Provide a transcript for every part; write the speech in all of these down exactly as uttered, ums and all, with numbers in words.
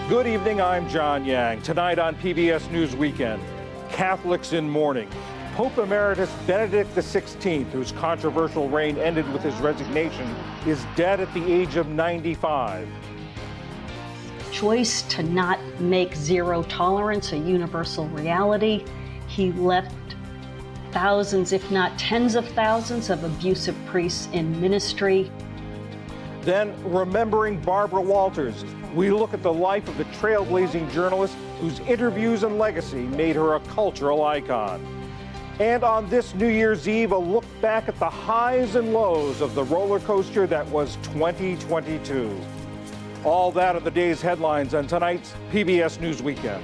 Good evening, I'm John Yang. Tonight on P B S News Weekend, Catholics in mourning. Pope Emeritus Benedict the sixteenth, whose controversial reign ended with his resignation, is dead at the age of ninety-five. Choice to not make zero tolerance a universal reality. He left thousands, if not tens of thousands, of abusive priests in ministry. Then, remembering Barbara Walters, we look at the life of the trailblazing journalist whose interviews and legacy made her a cultural icon. And on this New Year's Eve, a look back at the highs and lows of the roller coaster that was twenty twenty-two. All that are the day's headlines on tonight's P B S News Weekend.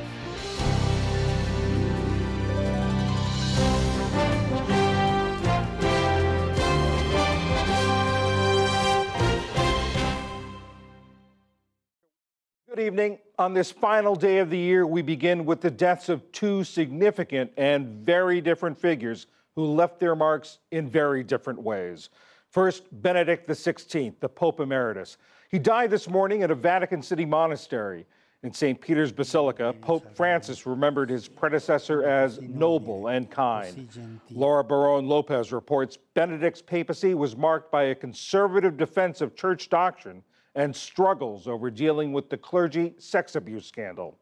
Good evening. On this final day of the year, we begin with the deaths of two significant and very different figures who left their marks in very different ways. First, Benedict the sixteenth, the Pope Emeritus. He died this morning at a Vatican City monastery. In Saint Peter's Basilica, Pope Francis remembered his predecessor as noble and kind. Laura Barone Lopez reports Benedict's papacy was marked by a conservative defense of church doctrine and struggles over dealing with the clergy sex abuse scandal.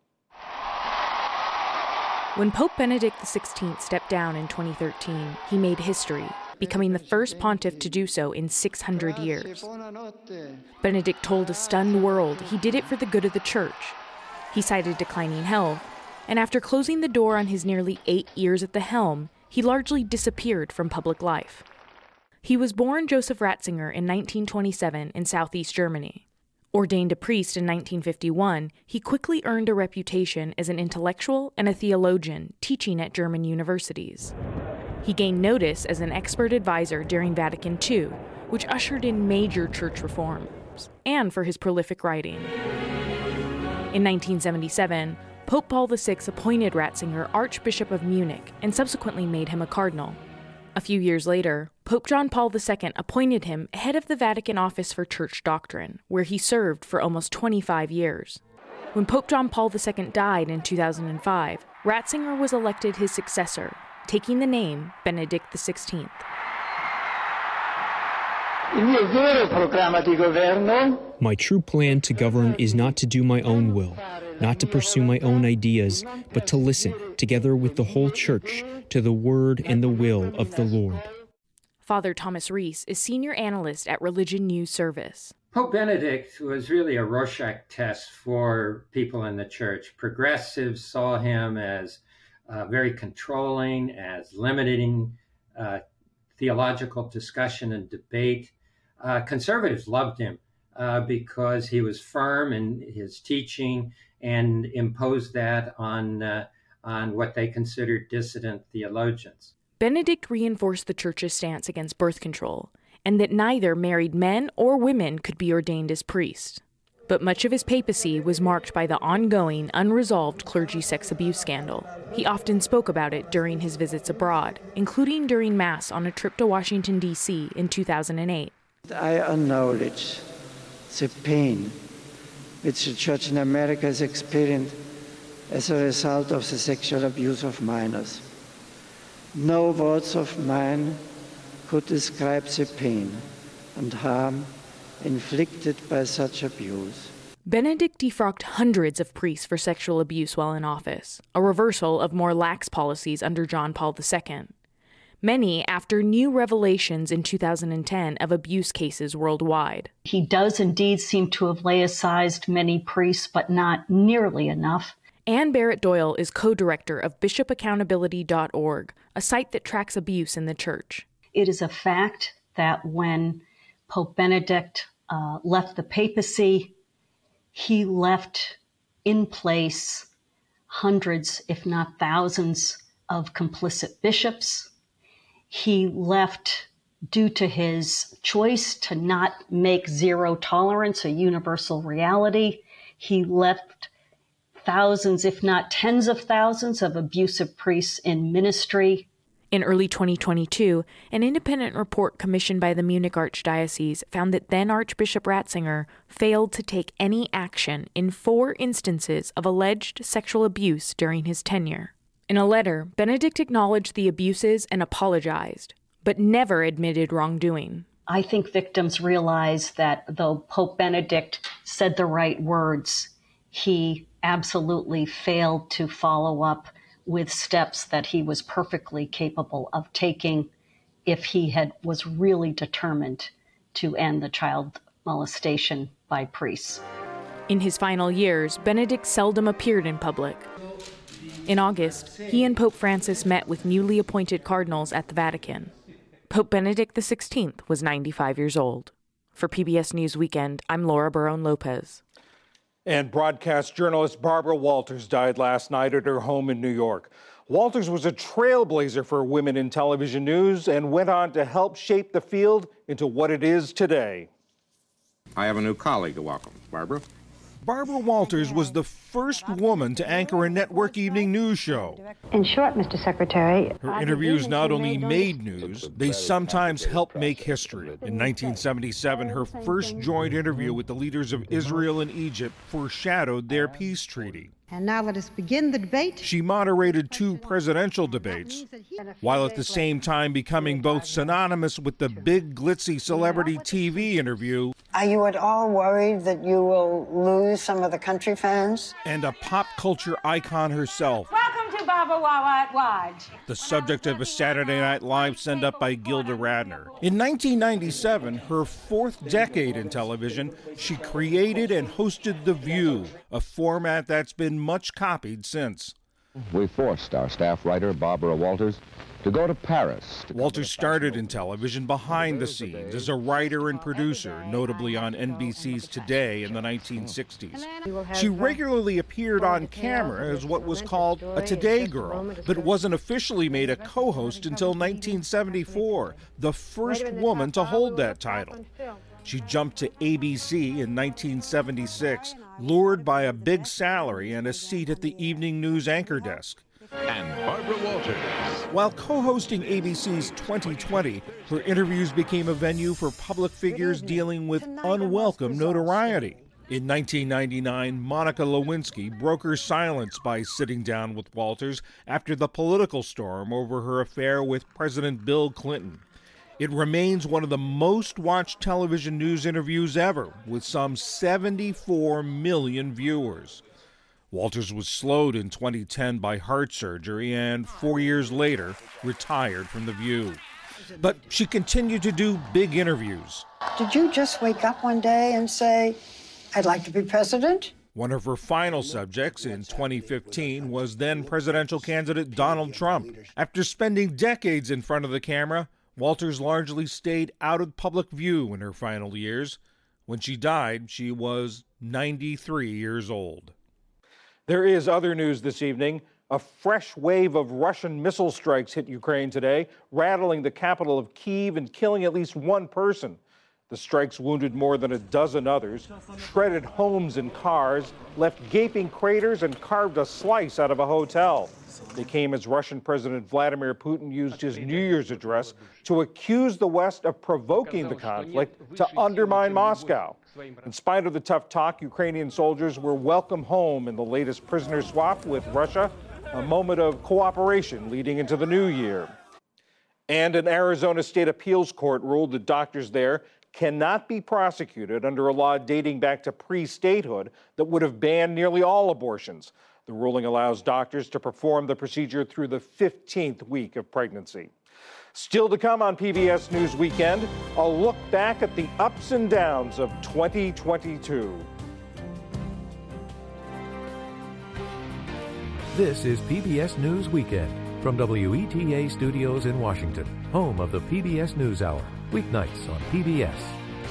When Pope Benedict the sixteenth stepped down in twenty thirteen, he made history, becoming the first pontiff to do so in six hundred years. Benedict told a stunned world he did it for the good of the church. He cited declining health, and after closing the door on his nearly eight years at the helm, he largely disappeared from public life. He was born Joseph Ratzinger in nineteen twenty-seven in southeast Germany. Ordained a priest in nineteen fifty-one, he quickly earned a reputation as an intellectual and a theologian teaching at German universities. He gained notice as an expert advisor during Vatican Two, which ushered in major church reforms, and for his prolific writing. In nineteen seventy-seven, Pope Paul the sixth appointed Ratzinger Archbishop of Munich and subsequently made him a cardinal. A few years later, Pope John Paul the second appointed him head of the Vatican Office for Church Doctrine, where he served for almost twenty-five years. When Pope John Paul the second died in two thousand five, Ratzinger was elected his successor, taking the name Benedict the sixteenth. My true plan to govern is not to do my own will, not to pursue my own ideas, but to listen, together with the whole church, to the word and the will of the Lord. Father Thomas Reese is senior analyst at Religion News Service. Pope Benedict was really a Rorschach test for people in the church. Progressives saw him as uh, very controlling, as limiting uh, theological discussion and debate. Uh, conservatives loved him uh, because he was firm in his teaching and imposed that on uh, on what they considered dissident theologians. Benedict reinforced the church's stance against birth control, and that neither married men or women could be ordained as priests. But much of his papacy was marked by the ongoing, unresolved clergy sex abuse scandal. He often spoke about it during his visits abroad, including during Mass on a trip to Washington, D C in two thousand eight. I acknowledge the pain which the Church in America has experienced as a result of the sexual abuse of minors. No words of mine could describe the pain and harm inflicted by such abuse. Benedict defrocked hundreds of priests for sexual abuse while in office, a reversal of more lax policies under John Paul the second. Many after new revelations in two thousand ten of abuse cases worldwide. He does indeed seem to have laicized many priests, but not nearly enough. Anne Barrett Doyle is co-director of bishop accountability dot org, a site that tracks abuse in the church. It is a fact that when Pope Benedict uh, left the papacy, he left in place hundreds, if not thousands, of complicit bishops. He left, due to his choice to not make zero tolerance a universal reality, he left thousands, if not tens of thousands, of abusive priests in ministry. In early twenty twenty-two, an independent report commissioned by the Munich Archdiocese found that then Archbishop Ratzinger failed to take any action in four instances of alleged sexual abuse during his tenure. In a letter, Benedict acknowledged the abuses and apologized, but never admitted wrongdoing. I think victims realize that though Pope Benedict said the right words, he absolutely failed to follow up with steps that he was perfectly capable of taking if he had was really determined to end the child molestation by priests. In his final years, Benedict seldom appeared in public. In August, he and Pope Francis met with newly appointed cardinals at the Vatican. Pope Benedict the sixteenth was ninety-five years old. For P B S News Weekend, I'm Laura Barone-Lopez. And broadcast journalist Barbara Walters died last night at her home in New York. Walters was a trailblazer for women in television news and went on to help shape the field into what it is today. I have a new colleague to welcome. Barbara? Barbara Walters was the first woman to anchor a network evening news show. In short, Mister Secretary, her interviews not only made news, they sometimes helped make history. In nineteen seventy-seven, her first joint interview with the leaders of Israel and Egypt foreshadowed their peace treaty. And now let us begin the debate. She moderated two presidential debates, while at the same time becoming both synonymous with the big, glitzy celebrity T V interview. Are you at all worried that you will lose some of the country fans? And a pop culture icon herself. Welcome to Baba Wawa Lodge. The subject of a Saturday Night Live send-up by Gilda Radner. In nineteen ninety-seven, her fourth decade in television, she created and hosted The View, a format that's been much copied since. We forced our staff writer, Barbara Walters, to go to Paris. To Walters started in television behind the scenes as a writer and producer, notably on N B C's Today in the nineteen sixties. She regularly appeared on camera as what was called a Today Girl, but wasn't officially made a co-host until nineteen seventy-four, the first woman to hold that title. She jumped to A B C in nineteen seventy-six, lured by a big salary and a seat at the evening news anchor desk. And Barbara Walters. While co-hosting A B C's twenty twenty, her interviews became a venue for public figures dealing with unwelcome notoriety. In nineteen ninety-nine, Monica Lewinsky broke her silence by sitting down with Walters after the political storm over her affair with President Bill Clinton. It remains one of the most watched television news interviews ever, with some seventy-four million viewers. Walters was slowed in twenty ten by heart surgery and, four years later, retired from The View. But she continued to do big interviews. Did you just wake up one day and say, I'd like to be president? One of her final subjects in twenty fifteen was then presidential candidate Donald Trump. After spending decades in front of the camera, Walters largely stayed out of public view in her final years. When she died, she was ninety-three years old. There is other news this evening. A fresh wave of Russian missile strikes hit Ukraine today, rattling the capital of Kyiv and killing at least one person. The strikes wounded more than a dozen others, shredded homes and cars, left gaping craters, and carved a slice out of a hotel. They came as Russian President Vladimir Putin used his New Year's address to accuse the West of provoking the conflict to undermine Moscow. In spite of the tough talk, Ukrainian soldiers were welcome home in the latest prisoner swap with Russia, a moment of cooperation leading into the new year. And an Arizona state appeals court ruled that doctors there cannot be prosecuted under a law dating back to pre-statehood that would have banned nearly all abortions. The ruling allows doctors to perform the procedure through the fifteenth week of pregnancy. Still to come on P B S News Weekend, a look back at the ups and downs of twenty twenty-two. This is P B S News Weekend from W E T A Studios in Washington, home of the P B S NewsHour, weeknights on P B S.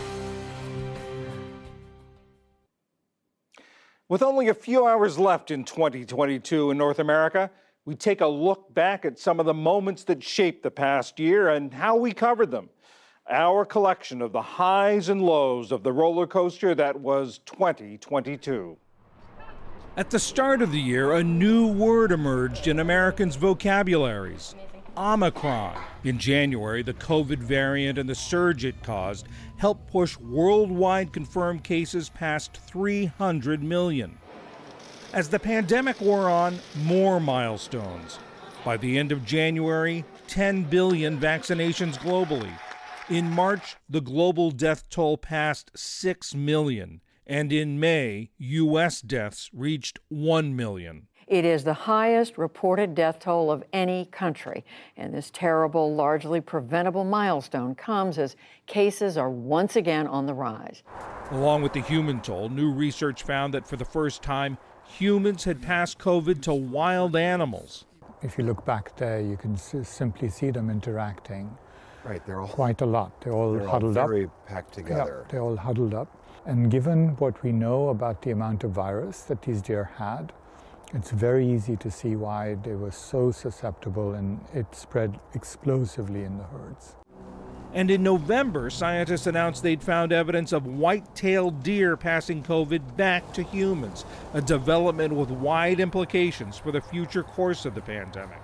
With only a few hours left in twenty twenty-two in North America, we take a look back at some of the moments that shaped the past year and how we covered them. Our collection of the highs and lows of the roller coaster that was twenty twenty-two. At the start of the year, a new word emerged in Americans' vocabularies: Omicron. In January, the COVID variant and the surge it caused helped push worldwide confirmed cases past three hundred million. As the pandemic wore on, more milestones. By the end of January, ten billion vaccinations globally. In March, the global death toll passed six million, and in May, U S deaths reached one million. It is the highest reported death toll of any country, and this terrible, largely preventable milestone comes as cases are once again on the rise. Along with the human toll, new research found that for the first time, humans had passed COVID to wild animals. If you look back there, you can s- simply see them interacting. Right, they're all quite a lot. They're all they're huddled all up. very packed together. Yeah, they're all huddled up. And given what we know about the amount of virus that these deer had, it's very easy to see why they were so susceptible, and it spread explosively in the herds. And in November, scientists announced they'd found evidence of white-tailed deer passing COVID back to humans, a development with wide implications for the future course of the pandemic.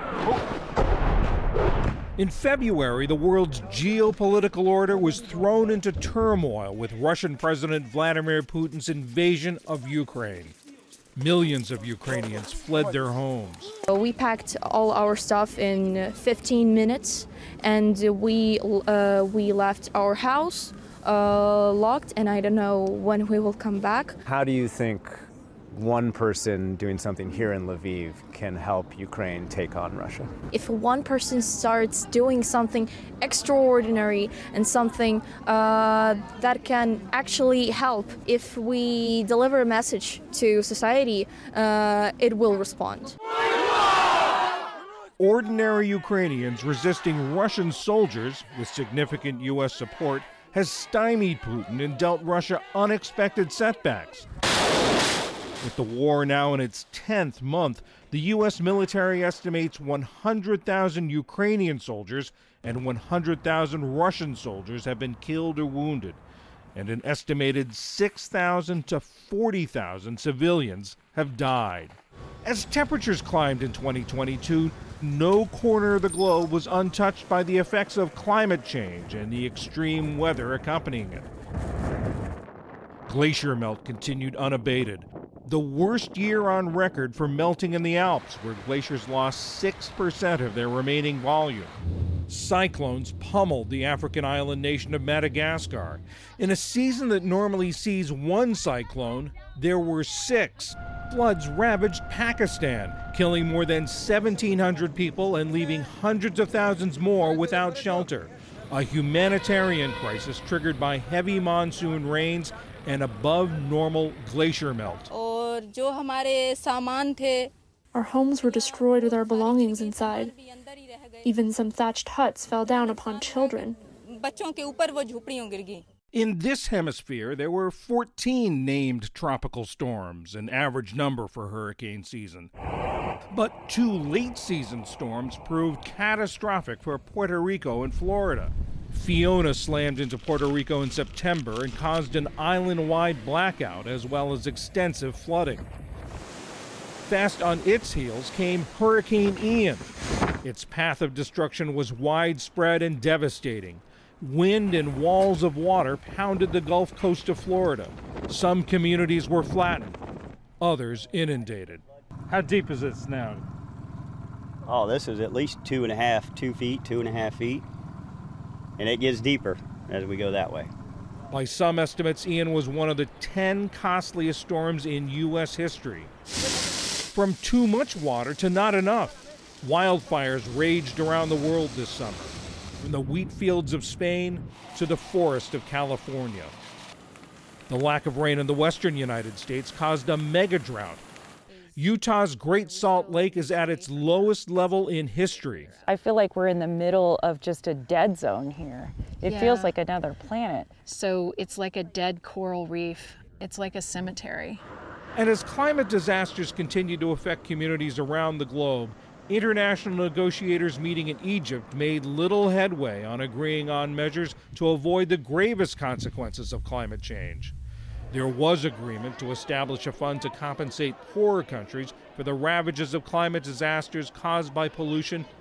In February, the world's geopolitical order was thrown into turmoil with Russian President Vladimir Putin's invasion of Ukraine. Millions of Ukrainians fled their homes. We packed all our stuff in fifteen minutes, and we uh, we left our house uh, locked, and I don't know when we will come back. How do you think one person doing something here in Lviv can help Ukraine take on Russia? If one person starts doing something extraordinary and something uh, that can actually help, if we deliver a message to society, uh, it will respond. Ordinary Ukrainians resisting Russian soldiers with significant U S support has stymied Putin and dealt Russia unexpected setbacks. With the war now in its tenth month, the U S military estimates one hundred thousand Ukrainian soldiers and one hundred thousand Russian soldiers have been killed or wounded, and an estimated six thousand to forty thousand civilians have died. As temperatures climbed in twenty twenty-two, no corner of the globe was untouched by the effects of climate change and the extreme weather accompanying it. Glacier melt continued unabated. The worst year on record for melting in the Alps, where glaciers lost six percent of their remaining volume. Cyclones pummeled the African island nation of Madagascar. In a season that normally sees one cyclone, there were six. Floods ravaged Pakistan, killing more than seventeen hundred people and leaving hundreds of thousands more without shelter. A humanitarian crisis triggered by heavy monsoon rains and above normal glacier melt. Our homes were destroyed with our belongings inside. Even some thatched huts fell down upon children. In this hemisphere, there were fourteen named tropical storms, an average number for hurricane season. But two late-season storms proved catastrophic for Puerto Rico and Florida. Fiona slammed into Puerto Rico in September and caused an island-wide blackout as well as extensive flooding. Fast on its heels came Hurricane Ian. Its path of destruction was widespread and devastating. Wind and walls of water pounded the Gulf Coast of Florida. Some communities were flattened, others inundated. How deep is this now? Oh, this is at least two and a half, two feet, two and a half feet. And it gets deeper as we go that way. By some estimates, Ian was one of the ten costliest storms in U S history. From too much water to not enough, wildfires raged around the world this summer, from the wheat fields of Spain to the forest of California. The lack of rain in the western United States caused a mega drought. Utah's Great Salt Lake is at its lowest level in history. I feel like we're in the middle of just a dead zone here. It Yeah. feels like another planet. So it's like a dead coral reef. It's like a cemetery. And as climate disasters continue to affect communities around the globe, international negotiators meeting in Egypt made little headway on agreeing on measures to avoid the gravest consequences of climate change. There was agreement to establish a fund to compensate poorer countries for the ravages of climate disasters caused by pollution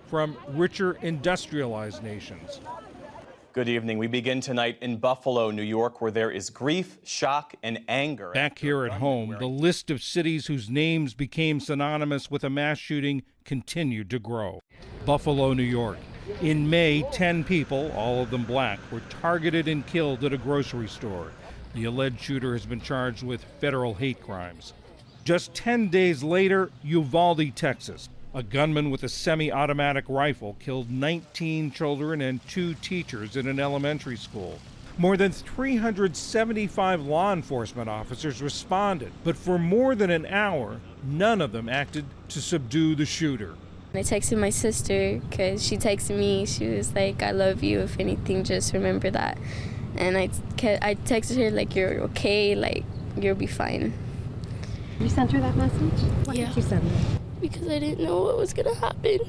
from richer industrialized nations. Good evening. We begin tonight in Buffalo, New York, where there is grief, shock, and anger. Back here at home, the list of cities whose names became synonymous with a mass shooting continued to grow. Buffalo, New York. In May, ten people, all of them black, were targeted and killed at a grocery store. The alleged shooter has been charged with federal hate crimes. Just ten days later, Uvalde, Texas. A gunman with a semi-automatic rifle killed nineteen children and two teachers in an elementary school. More than three hundred seventy-five law enforcement officers responded, but for more than an hour, none of them acted to subdue the shooter. I texted my sister because she texted me. She was like, I love you. If anything, just remember that. And I, I texted her, like, you're okay, like, you'll be fine. You sent her that message? Why Yeah. did you send it? Because I didn't know what was going to happen.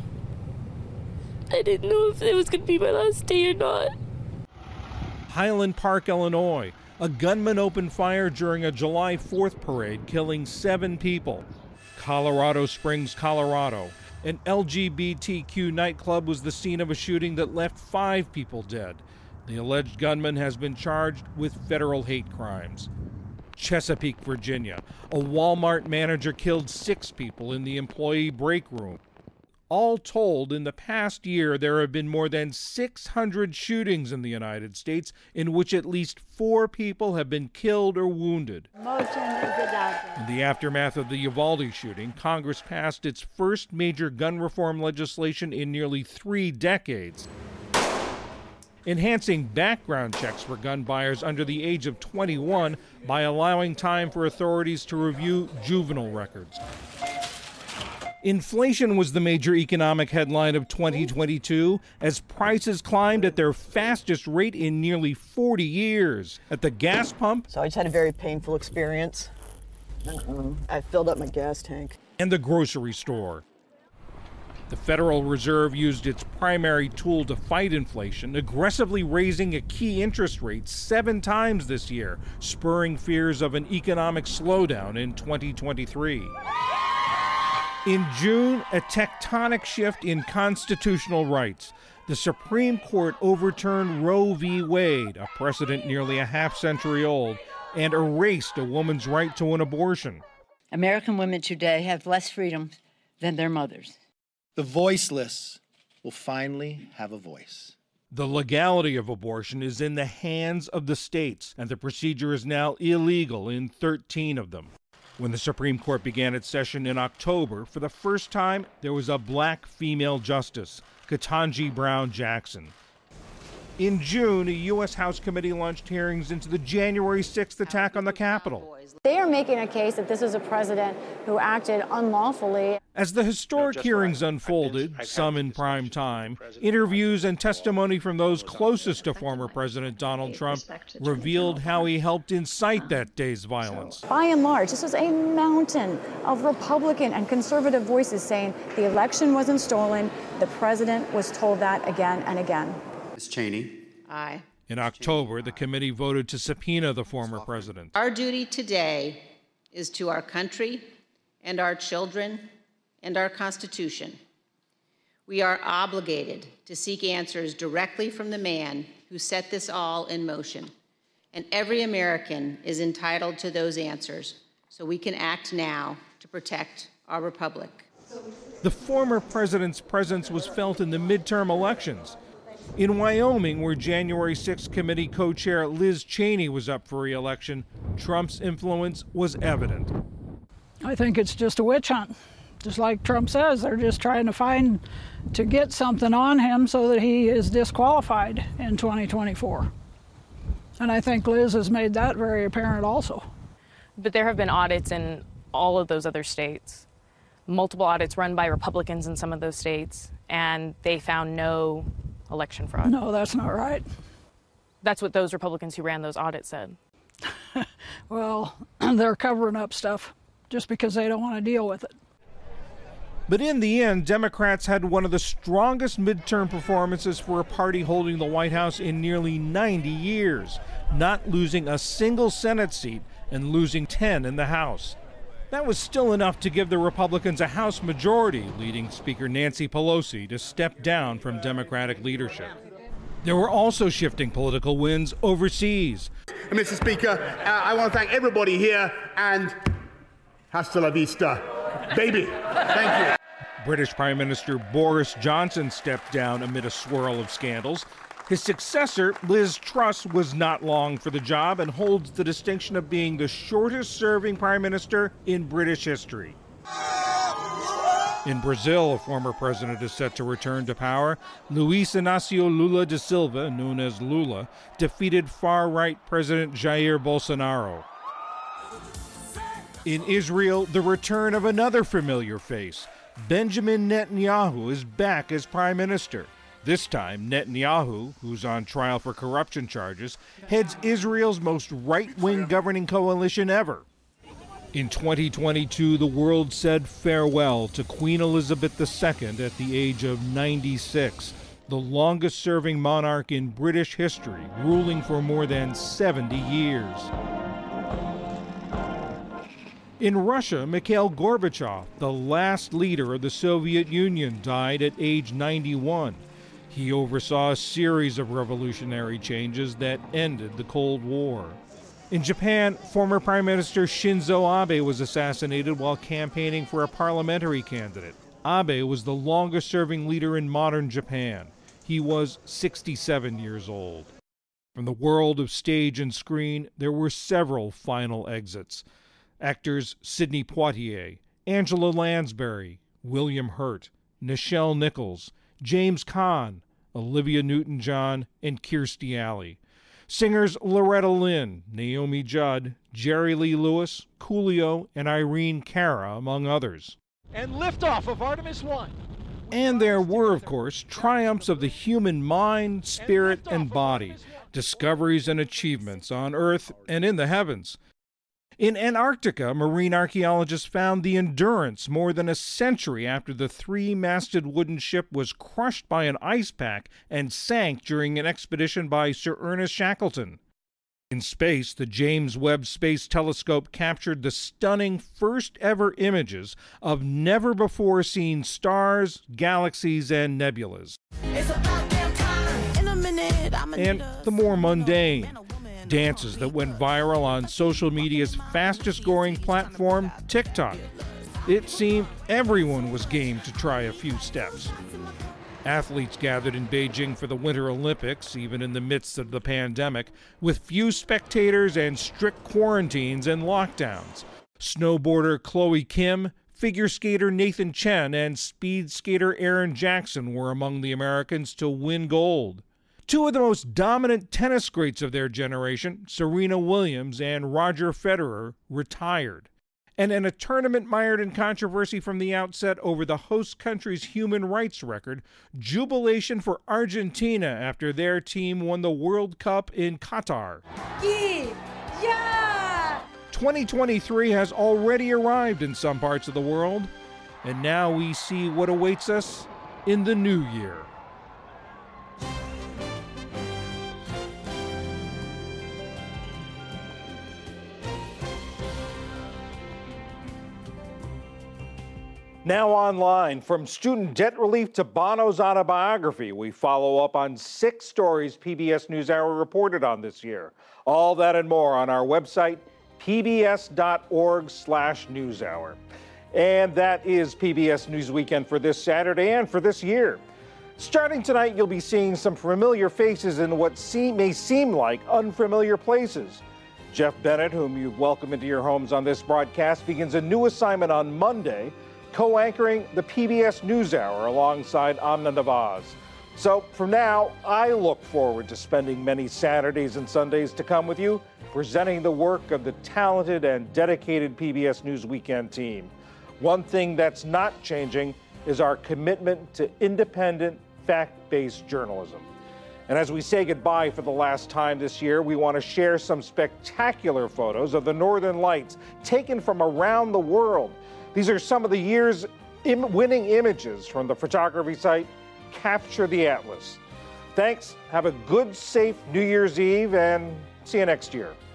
I didn't know if it was going to be my last day or not. Highland Park, Illinois. A gunman opened fire during a July fourth parade, killing seven people. Colorado Springs, Colorado. An L G B T Q nightclub was the scene of a shooting that left five people dead. The alleged gunman has been charged with federal hate crimes. Chesapeake, Virginia. A Walmart manager killed six people in the employee break room. All told, in the past year, there have been more than six hundred shootings in the United States in which at least four people have been killed or wounded. Motion is adopted. In the aftermath of the Uvalde shooting, Congress passed its first major gun reform legislation in nearly three decades, enhancing background checks for gun buyers under the age of twenty-one by allowing time for authorities to review juvenile records. Inflation was the major economic headline of twenty twenty-two as prices climbed at their fastest rate in nearly forty years. At the gas pump, So I just had a very painful experience. Uh-uh. I filled up my gas tank. and the grocery store. The Federal Reserve used its primary tool to fight inflation, aggressively raising a key interest rate seven times this year, spurring fears of an economic slowdown in twenty twenty-three. In June, a tectonic shift in constitutional rights. The Supreme Court overturned Roe v. Wade, a precedent nearly a half century old, and erased a woman's right to an abortion. American women today have less freedom than their mothers. The voiceless will finally have a voice. The legality of abortion is in the hands of the states, and the procedure is now illegal in thirteen of them. When the Supreme Court began its session in October, for the first time, there was a black female justice, Ketanji Brown Jackson. In June, a U S House committee launched hearings into the January sixth attack on the Capitol. They are making a case that this is a president who acted unlawfully. As the historic hearings unfolded, some in prime time, interviews and testimony from those closest to former President Donald Trump revealed how he helped incite that day's violence. By and large, this was a mountain of Republican and conservative voices saying the election wasn't stolen. The president was told that again and again. Miz Cheney. Aye. In October, the committee voted to subpoena the former president. Our duty today is to our country and our children and our Constitution. We are obligated to seek answers directly from the man who set this all in motion. And every American is entitled to those answers, so we can act now to protect our republic. The former president's presence was felt in the midterm elections. In Wyoming, where January sixth committee co-chair Liz Cheney was up for re-election, Trump's influence was evident. I think it's just a witch hunt. Just like Trump says, they're just trying to find, to get something on him so that he is disqualified in twenty twenty-four. And I think Liz has made that very apparent also. But there have been audits in all of those other states, multiple audits run by Republicans in some of those states, and they found no election fraud. No, that's not right. That's what those Republicans who ran those audits said. Well, they're covering up stuff just because they don't want to deal with it. But in the end, Democrats had one of the strongest midterm performances for a party holding the White House in nearly ninety years, not losing a single Senate seat and losing ten in the House. That was still enough to give the Republicans a House majority, leading Speaker Nancy Pelosi to step down from Democratic leadership. There were also shifting political winds overseas. Mister Speaker, uh, I want to thank everybody here and hasta la vista, baby. Thank you. British Prime Minister Boris Johnson stepped down amid a swirl of scandals. His successor, Liz Truss, was not long for the job and holds the distinction of being the shortest-serving prime minister in British history. In Brazil, a former president is set to return to power. Luiz Inácio Lula da Silva, known as Lula, defeated far-right President Jair Bolsonaro. In Israel, the return of another familiar face. Benjamin Netanyahu is back as prime minister. This time, Netanyahu, who's on trial for corruption charges, heads Israel's most right-wing governing coalition ever. In twenty twenty-two, the world said farewell to Queen Elizabeth the Second at the age of ninety-six, the longest-serving monarch in British history, ruling for more than seventy years. In Russia, Mikhail Gorbachev, the last leader of the Soviet Union, died at age ninety-one. He oversaw a series of revolutionary changes that ended the Cold War. In Japan, former Prime Minister Shinzo Abe was assassinated while campaigning for a parliamentary candidate. Abe was the longest-serving leader in modern Japan. He was sixty-seven years old. From the world of stage and screen, there were several final exits. Actors Sidney Poitier, Angela Lansbury, William Hurt, Nichelle Nichols, James Caan, Olivia Newton-John, and Kirstie Alley. Singers Loretta Lynn, Naomi Judd, Jerry Lee Lewis, Coolio, and Irene Cara, among others. And liftoff of Artemis one. And there were, of course, triumphs of the human mind, spirit, and body, discoveries and achievements on Earth and in the heavens. In Antarctica, marine archaeologists found the Endurance more than a century after the three-masted wooden ship was crushed by an ice pack and sank during an expedition by Sir Ernest Shackleton. In space, the James Webb Space Telescope captured the stunning first-ever images of never-before-seen stars, galaxies, and nebulas. It's about damn time. In a minute, I'm And the more mundane. Dances that went viral on social media's fastest-growing platform, TikTok. It seemed everyone was game to try a few steps. Athletes gathered in Beijing for the Winter Olympics, even in the midst of the pandemic, with few spectators and strict quarantines and lockdowns. Snowboarder Chloe Kim, figure skater Nathan Chen, and speed skater Aaron Jackson were among the Americans to win gold. Two of the most dominant tennis greats of their generation, Serena Williams and Roger Federer, retired. And in a tournament mired in controversy from the outset over the host country's human rights record, jubilation for Argentina after their team won the World Cup in Qatar. Yeah! twenty twenty-three has already arrived in some parts of the world, and now we see what awaits us in the new year. Now online, from student debt relief to Bono's autobiography, we follow up on six stories P B S NewsHour reported on this year. All that and more on our website, p b s dot org slash newshour. And that is P B S News Weekend for this Saturday and for this year. Starting tonight, you'll be seeing some familiar faces in what seem, may seem like unfamiliar places. Jeff Bennett, whom you've welcomed into your homes on this broadcast, begins a new assignment on Monday, co-anchoring the P B S NewsHour alongside Amna Nawaz. So from now, I look forward to spending many Saturdays and Sundays to come with you, presenting the work of the talented and dedicated P B S News Weekend team. One thing that's not changing is our commitment to independent, fact-based journalism. And as we say goodbye for the last time this year, we want to share some spectacular photos of the Northern Lights taken from around the world. These are some of the year's im- winning images from the photography site Capture the Atlas. Thanks, have a good, safe New Year's Eve, and see you next year.